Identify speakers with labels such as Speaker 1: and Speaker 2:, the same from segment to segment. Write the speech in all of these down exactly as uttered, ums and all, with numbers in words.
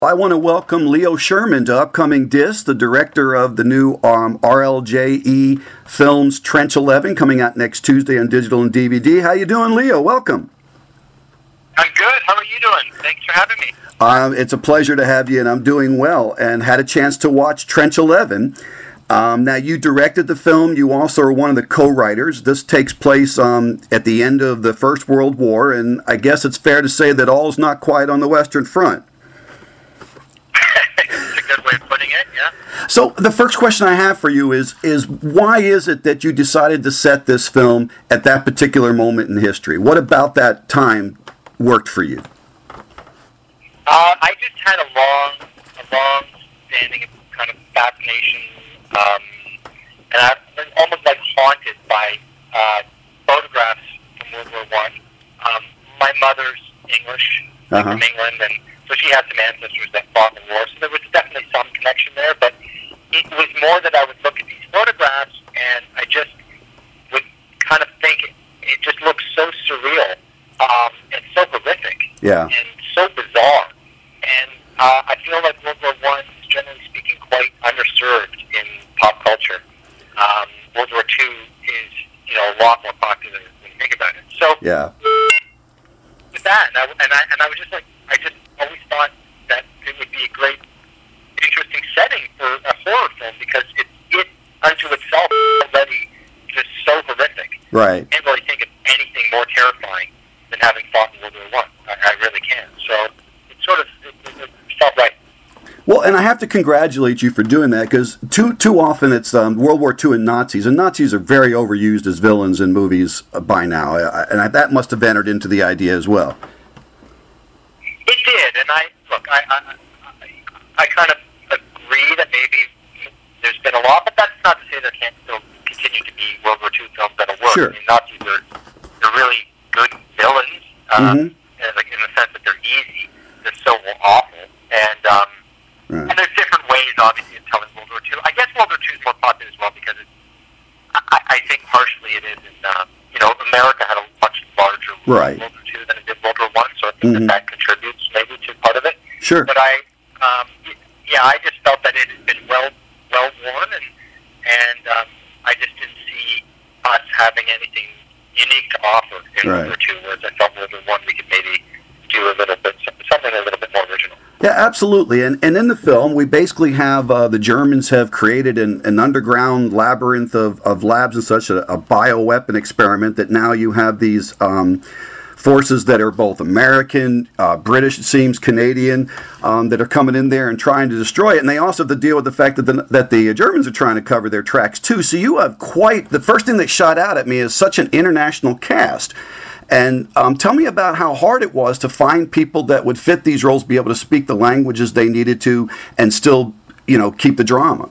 Speaker 1: I want to welcome Leo Sherman to Upcoming Disc, the director of the new um, R L J E Films Trench eleven, coming out next Tuesday on digital and D V D. How you doing, Leo? Welcome.
Speaker 2: I'm good. How are you doing? Thanks for having me.
Speaker 1: Um, it's a pleasure to have you, and I'm doing well, and had a chance to watch Trench eleven. Um, now, you directed the film. You also are one of the co-writers. This takes place um, at the end of the First World War, and I guess it's fair to say that all's not quite on the Western Front.
Speaker 2: That's a good way of putting it, yeah.
Speaker 1: So the first question I have for you is, is why is it that you decided to set this film at that particular moment in history? What about that time worked for you?
Speaker 2: Uh, I just had a long, a long-standing kind of fascination, um, and I've been almost like haunted by uh, photographs from World War One. Um, my mother's English,
Speaker 1: uh-huh.
Speaker 2: from England, and so she had some ancestors that fought in the war, so there was definitely some connection there, but it was more that I would look at these photographs, and I just would kind of think it, it just looks so surreal, um, and so horrific,
Speaker 1: yeah.
Speaker 2: and so bizarre. And uh, I feel like World War One is, generally speaking, quite underserved in pop culture. Um, World War Two is, you know, a lot more popular when you think about it. So,
Speaker 1: yeah.
Speaker 2: with that, and I, and I, and I was just like, I just always thought that it would be a great, interesting setting for a horror film because it's it unto itself already just so horrific.
Speaker 1: Right.
Speaker 2: I can't really think of anything more terrifying than having fought in World War One. I, I really can't. So it sort of it, it, it felt right.
Speaker 1: Well, and I have to congratulate you for doing that because too too often it's um, World War Two and Nazis, and Nazis are very overused as villains in movies uh, by now, I, and I, that must have entered into the idea as well.
Speaker 2: It did, and I look, I I, I, I kind of agree that maybe there's been a lot, but that's not to say there can't still continue to be World War Two films that'll work.
Speaker 1: Sure.
Speaker 2: I mean, Nazis are they're really good villains, um,
Speaker 1: mm-hmm.
Speaker 2: and, like in the sense that they're easy, they're so awful, and um,
Speaker 1: right.
Speaker 2: and there's different ways, obviously, of telling World War Two. I guess World War Two is more popular as well because it's, I, I think partially it is in uh, you know America had a much larger
Speaker 1: right.
Speaker 2: World War Two than it did World War One, so I think
Speaker 1: mm-hmm.
Speaker 2: that that contributes maybe to part of it.
Speaker 1: Sure.
Speaker 2: But I, um, yeah, I just felt that it had been well, well worn, and and um, I just didn't see us having anything unique to offer in
Speaker 1: right.
Speaker 2: World War Two. Whereas I felt World War One we could maybe do a little bit something a little bit more original.
Speaker 1: Yeah, absolutely. And and in the film, we basically have uh, the Germans have created an, an underground labyrinth of, of labs and such, a, a bioweapon experiment that now you have these um, forces that are both American, uh, British, it seems, Canadian, um, that are coming in there and trying to destroy it. And they also have to deal with the fact that the, that the Germans are trying to cover their tracks, too. So you have quite, the first thing that shot out at me is such an international cast. And um, tell me about how hard it was to find people that would fit these roles, be able to speak the languages they needed to, and still, you know, keep the drama.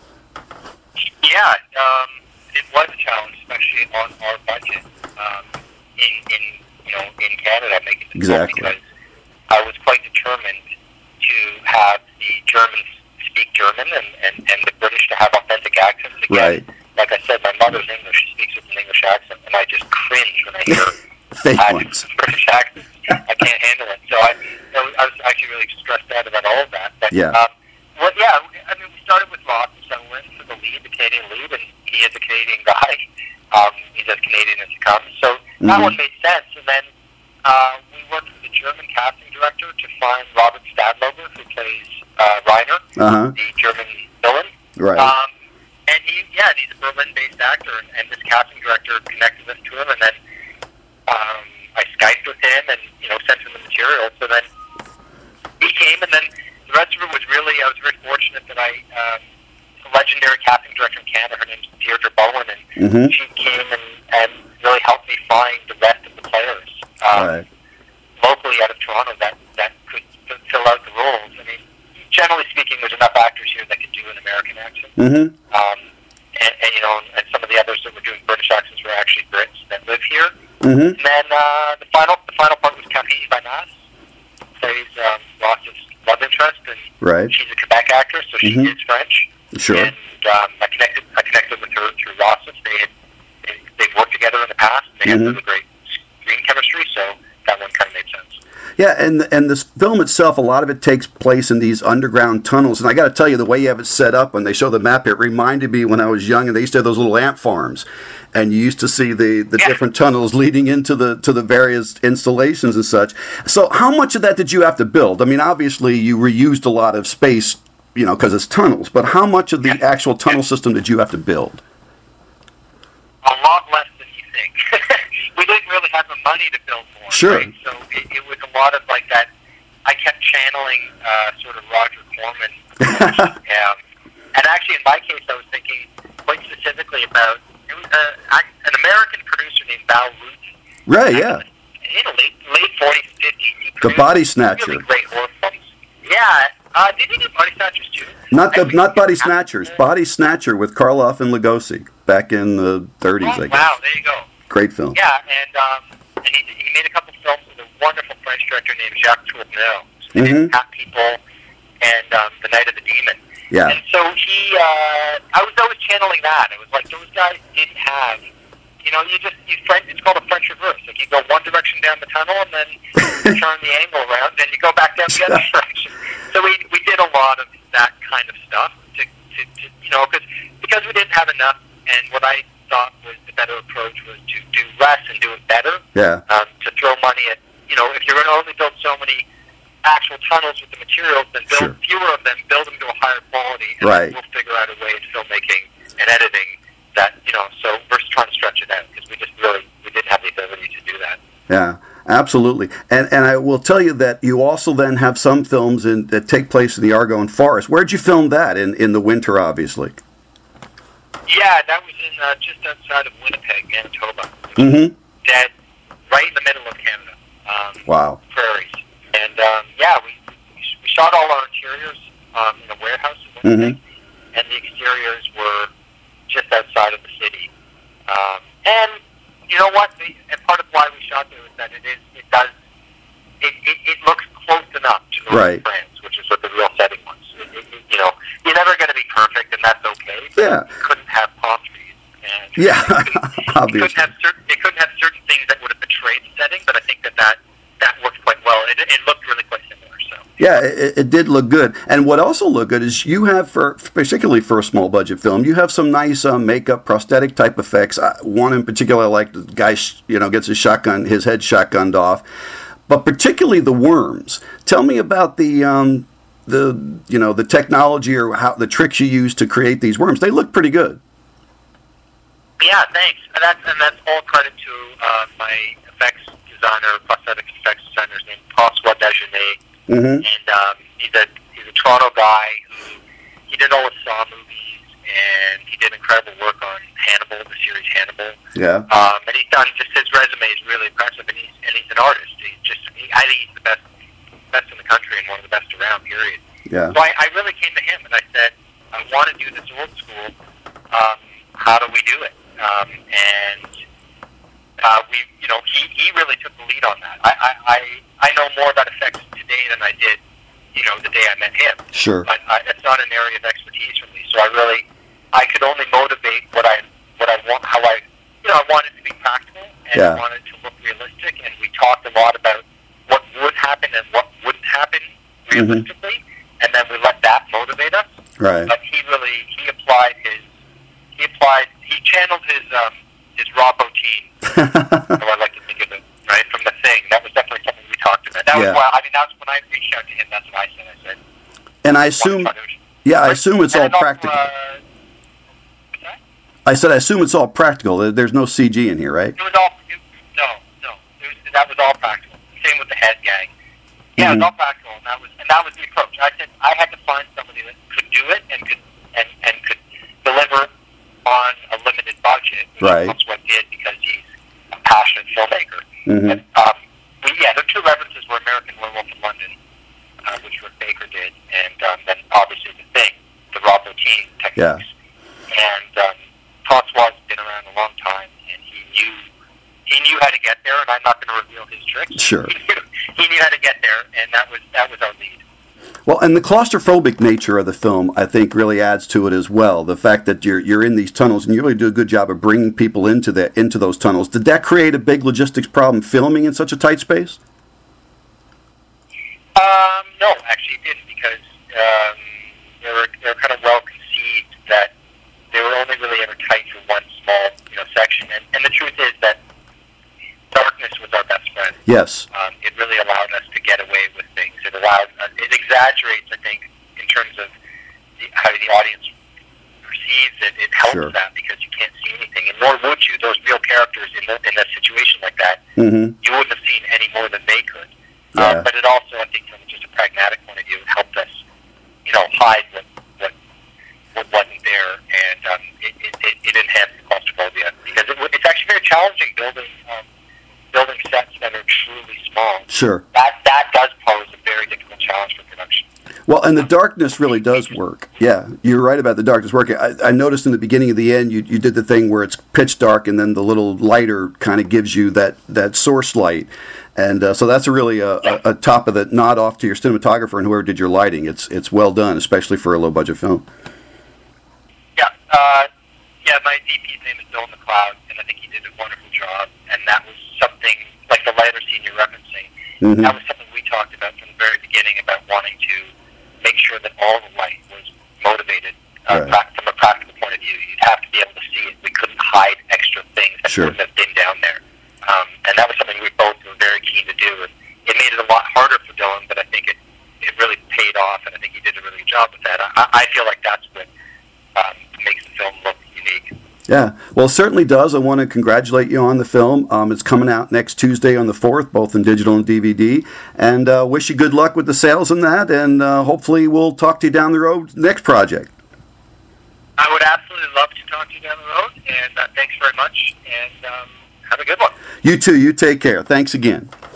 Speaker 2: Yeah, um, it was a challenge, especially on our budget um, in, in, you know, in Canada making the
Speaker 1: exactly.
Speaker 2: film, because I was quite determined to have the Germans speak German and, and, and the British to have authentic accents. Again,
Speaker 1: right.
Speaker 2: Like I said, my mother's English. She speaks with an English accent, and I just cringe when I hear
Speaker 1: fake ones.
Speaker 2: British accents. I can't handle it. So I, you know, I was actually really stressed out about all of that. But,
Speaker 1: yeah.
Speaker 2: Um, well, yeah. I mean, we started with Ross Sutherland for the lead, the Canadian lead, and he is a Canadian guy. Um, he's as Canadian as he comes. So mm-hmm. that one made sense. And then uh, we worked with the German casting director to find Robert Stadlober, who plays uh, Reiner,
Speaker 1: uh-huh.
Speaker 2: the German villain.
Speaker 1: Right.
Speaker 2: Um, and he, yeah, he's a Berlin-based actor, and, and this casting director connected us to him, and then um, I Skyped with him and, you know, sent him the material. So then he came, and then the rest of it was really, I was very fortunate that I, um, a legendary casting director in Canada, her name's Deirdre Bowen, and
Speaker 1: mm-hmm.
Speaker 2: she came and, and really helped me find the rest of the players um,
Speaker 1: right.
Speaker 2: locally out of Toronto that, that could f- fill out the roles. I mean, generally speaking, there's enough actors here that could do an American accent.
Speaker 1: Mm-hmm.
Speaker 2: Um, and, and, you know, and some of the others that were doing British accents were actually Brits that live here.
Speaker 1: Mm-hmm.
Speaker 2: And then uh, the final the final part was Catherine Ibanez, plays um, Ross's love interest, and
Speaker 1: right.
Speaker 2: she's a Quebec actress, so she
Speaker 1: mm-hmm.
Speaker 2: is French.
Speaker 1: Sure.
Speaker 2: And um, I connected I connected with her through Ross's. They had they, they've worked together in the past, and they
Speaker 1: mm-hmm.
Speaker 2: had really great screen chemistry, so that one kind of made sense.
Speaker 1: Yeah, and and this film itself, a lot of it takes place in these underground tunnels. And I got to tell you, the way you have it set up when they show the map, it reminded me when I was young, and they used to have those little ant farms, and you used to see the, the
Speaker 2: Yeah.
Speaker 1: different tunnels leading into the to the various installations and such. So, how much of that did you have to build? I mean, obviously, you reused a lot of space, you know, because it's tunnels. But how much of the
Speaker 2: Yeah.
Speaker 1: actual tunnel system did you have to build?
Speaker 2: A lot less than you think. We didn't really have the money to build more.
Speaker 1: Sure.
Speaker 2: Right? So it, it was a lot of like that. I kept channeling uh, sort of Roger Corman. um, and actually, in my case, I was thinking quite specifically about it was a, an American producer named Val Lutz.
Speaker 1: Right. Yeah.
Speaker 2: In the late late forties, fifties, he
Speaker 1: The
Speaker 2: produced
Speaker 1: Body Snatcher.
Speaker 2: Really great horror films. Yeah. Uh, did he do Body Snatchers too?
Speaker 1: Not the
Speaker 2: Actually,
Speaker 1: not Body
Speaker 2: he-
Speaker 1: Snatchers. Body Snatcher with Karloff and Lugosi back in the thirties.
Speaker 2: Oh,
Speaker 1: I guess.
Speaker 2: wow, there you go.
Speaker 1: Great film.
Speaker 2: Yeah, and um, and he, he made a couple films with a wonderful French director named Jacques Tourneur. So he
Speaker 1: Mhm.
Speaker 2: did Cat People and um, The Night of the Demon.
Speaker 1: Yeah.
Speaker 2: And so he, uh, I was always channeling that. It was like those guys didn't have, you know, you just, you French, it's called a French reverse. Like you go one direction down the tunnel and then you turn the angle around and you go back down the other direction. So we we did a lot of that kind of stuff to, to, to you know, cause, because we didn't have enough. And what I thought was the better approach was to do less and do it better.
Speaker 1: Yeah.
Speaker 2: Um, to throw money at, you know, if you're going to only build so many actual tunnels with the materials, then build
Speaker 1: Sure.
Speaker 2: fewer of them, build them to a higher quality, and
Speaker 1: Right.
Speaker 2: then we'll figure out a way in filmmaking and editing that, you know, so versus trying to stretch it out, because we just really, we didn't have the ability to do that.
Speaker 1: Yeah, absolutely. And and I will tell you that you also then have some films in, that take place in the Argonne Forest. Where'd you film that? In, in the winter, obviously.
Speaker 2: Yeah, that was in uh, just outside of Winnipeg, Manitoba.
Speaker 1: Mm-hmm.
Speaker 2: Dead, right in the middle of Canada. Um,
Speaker 1: Wow.
Speaker 2: Prairies. And, um, yeah, we, we shot all our interiors um, in a warehouse in Winnipeg,
Speaker 1: Mm-hmm.
Speaker 2: and the exteriors were just outside of the city. Um, and, you know what? The, and part of why we shot there is that it is, it does, it, it, it looks close enough to Northern
Speaker 1: Right.
Speaker 2: France, which is what the real setting was. It, it, it, you know, you're never going to be perfect, and that's okay. But
Speaker 1: Yeah.
Speaker 2: you couldn't have palm trees. And
Speaker 1: Yeah,
Speaker 2: it couldn't
Speaker 1: obviously.
Speaker 2: have certain, it couldn't have certain things that would have betrayed the setting, but I think that that, that worked quite well. It, it looked really quite similar. So
Speaker 1: Yeah, it, it did look good. And what also looked good is you have, for particularly for a small budget film, you have some nice uh, makeup, prosthetic type effects. Uh, one in particular, I like the guy, sh- you know, gets his shotgun, his head shotgunned off. But particularly the worms. Tell me about the um, the you know the technology or how the tricks you use to create these worms. They look pretty good.
Speaker 2: yeah, thanks. And that's and that's all credit to uh, my effects designer, prosthetic effects designer named François Dagenet.
Speaker 1: Mm-hmm.
Speaker 2: And um, he's a he's a Toronto guy who he did all the Saw movies, and he did incredible work on Hannibal, the series Hannibal.
Speaker 1: Yeah.
Speaker 2: Um, and he's done just his resume is really impressive, and he's and he's an artist. He's just he, I think he's the best best in the country and one of the best around. Period.
Speaker 1: Yeah.
Speaker 2: So I, I really came to him and I said, I want to do this old school. Um, how do we do it? Um, and uh, we, you know, he, he really took the lead on that. I, I, I, I know more about effects today than I did, you know, the day I met him.
Speaker 1: Sure.
Speaker 2: But I, it's not an area of expertise for me. So I really, I could only motivate what I, what I want, how I, you know, I wanted to be practical and
Speaker 1: Yeah.
Speaker 2: I wanted to look realistic. And we talked a lot about what would happen and what wouldn't happen realistically. And then we let that motivate us.
Speaker 1: Right.
Speaker 2: But he really, he applied his, he applied, he channeled his, um, his raw protein, how I like to think of it, right, from the thing. That was definitely something we talked about. That
Speaker 1: Yeah.
Speaker 2: was why, I mean, that's when I reached out to him, that's what I said. I said,
Speaker 1: And I assume, yeah, I assume it's all
Speaker 2: And also,
Speaker 1: practical.
Speaker 2: Uh, what's that?
Speaker 1: I said I assume it's all practical. There- There's no C G in here, right?
Speaker 2: It was all, it, no, no, it was, that was all practical. Same with the head gag. Yeah,
Speaker 1: Mhm.
Speaker 2: it was all practical, and that was, and that was the approach. I said I had to find somebody that could do it and could, and, and could deliver on a limited budget, which
Speaker 1: Right.
Speaker 2: François did because he's a passionate filmmaker.
Speaker 1: Mhm.
Speaker 2: But, um, we, yeah, the two references were American Werewolf in London, uh, which Rick Baker did, and um, then obviously The Thing, the raw protein techniques. And um, François has been around a long time, and he knew he knew how to get there. And I'm not going to reveal his tricks.
Speaker 1: Sure.
Speaker 2: He knew, he knew how to get there, and that was that was our lead.
Speaker 1: Well, and the claustrophobic nature of the film, I think, really adds to it as well. The fact that you're you're in these tunnels and you really do a good job of bringing people into that into those tunnels. Did that create a big logistics problem filming in such a tight space?
Speaker 2: Um, no, actually it didn't, because um, they were they were kind of well conceived that they were only really ever tight for one small, you know, section. And, and the truth is that darkness was our best friend.
Speaker 1: Yes.
Speaker 2: Um, it really allowed us to get away with things. It allowed uh, it exaggerates, I think, in terms of the, how the audience perceives it. It helps
Speaker 1: Sure.
Speaker 2: that, because you can't see anything, and nor would you. Those real characters in the, in a situation like that,
Speaker 1: Mm-hmm.
Speaker 2: you wouldn't have seen any more than they could.
Speaker 1: Yeah.
Speaker 2: Um, but it also, I think, from just a pragmatic point of view, it helped us, you know, hide what what, what wasn't there, and um, it, it, it, it enhanced the claustrophobia, because it, it's actually very challenging building um, building sets that are truly small.
Speaker 1: Sure.
Speaker 2: That that does pose a very difficult challenge for production.
Speaker 1: Well, and the darkness really does work. Yeah, you're right about the darkness working. I, I noticed in the beginning of the end, you you did the thing where it's pitch dark, and then the little lighter kind of gives you that, that source light. And uh, so that's a really a, a, a top of the nod off to your cinematographer and whoever did your lighting. It's it's well done, especially for a low budget film.
Speaker 2: Yeah, uh, yeah. My D P's name is Bill McLeod, and I think he did a wonderful job. And that was something like the lighter scene you're referencing.
Speaker 1: Mm-hmm.
Speaker 2: That was something we talked about from the very beginning, about wanting to make sure that all the light was motivated uh,
Speaker 1: Right.
Speaker 2: pra- from a practical point of view. You'd have to be able to see it. We couldn't hide extra things that
Speaker 1: Sure.
Speaker 2: wouldn't have been down there. Um, and that was something we both were very keen to do. And it made it a lot harder for Dylan, but I think it, it really paid off, and I think he did a really good job with that. I, I feel like that's what um, makes the film look unique.
Speaker 1: Yeah, well, it certainly does. I want to congratulate you on the film. Um, it's coming out next Tuesday on the fourth, both in digital and D V D. And uh, wish you good luck with the sales and that, and uh, hopefully we'll talk to you down the road next project.
Speaker 2: I would absolutely love to talk to you down the road, and uh, thanks very much, and um, have a good one.
Speaker 1: You too. You take care. Thanks again.